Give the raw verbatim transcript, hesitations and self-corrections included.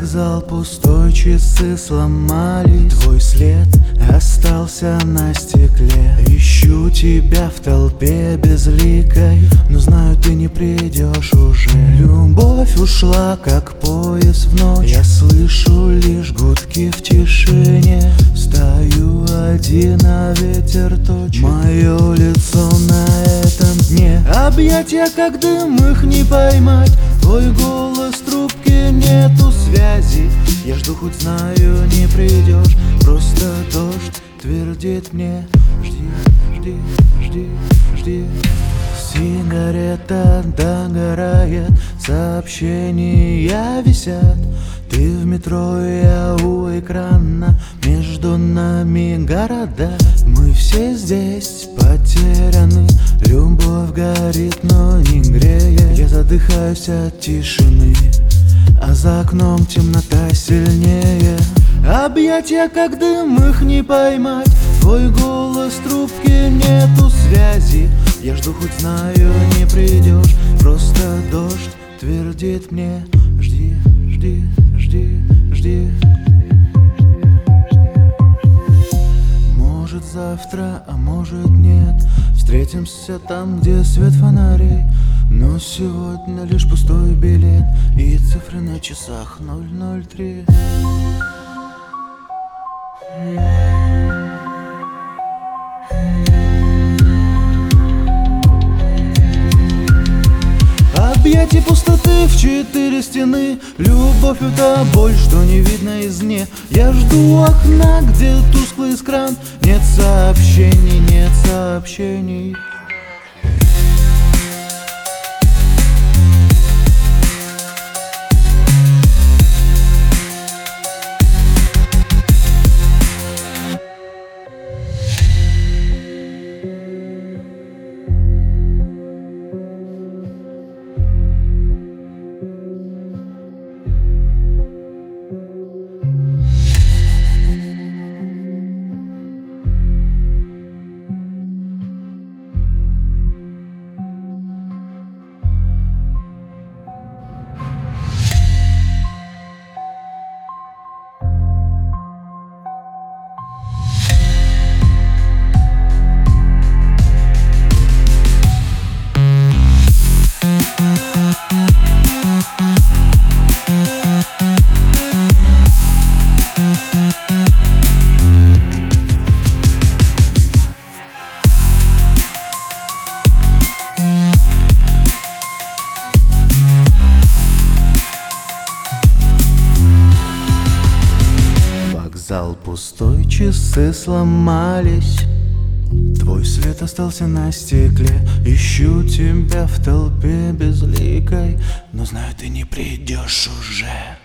Вокзал пустой, часы сломались, твой след остался на стекле. Ищу тебя в толпе безликой, но знаю, ты не придешь уже. Любовь ушла, как поезд в ночь. Я слышу лишь гудки в тишине. Стою один, а ветер точит мое лицо на этом дне. Объятия, как дым, их не поймать. Твой голос в трубке, нету связи. Я жду, хоть знаю, не придешь. Просто дождь твердит мне: жди, жди, жди, жди. Сигарета догорает, сообщения висят. Ты в метро, я у экрана, между нами города. Мы все здесь потеряны, любовь горит, но не греет. Я задыхаюсь от тишины, а за окном темнота сильнее. Объятия, как дым, их не поймать. Твой голос в трубке, нету связи. Я жду, хоть знаю, не придешь. Просто дождь твердит мне: жди, жди, жди, жди. Может завтра, а может нет. Встретимся там, где свет фонарей. Но сегодня лишь пустой билет и цифры на часах ноль ноль три. Объятия пустоты в четыре стены. Любовь — это боль, что не видно извне. Я жду окна, где тусклый экран. Нет сообщений, нет сообщений. Зал пустой, часы сломались. Твой след остался на стекле. Ищу тебя в толпе безликой, но знаю, ты не придешь уже.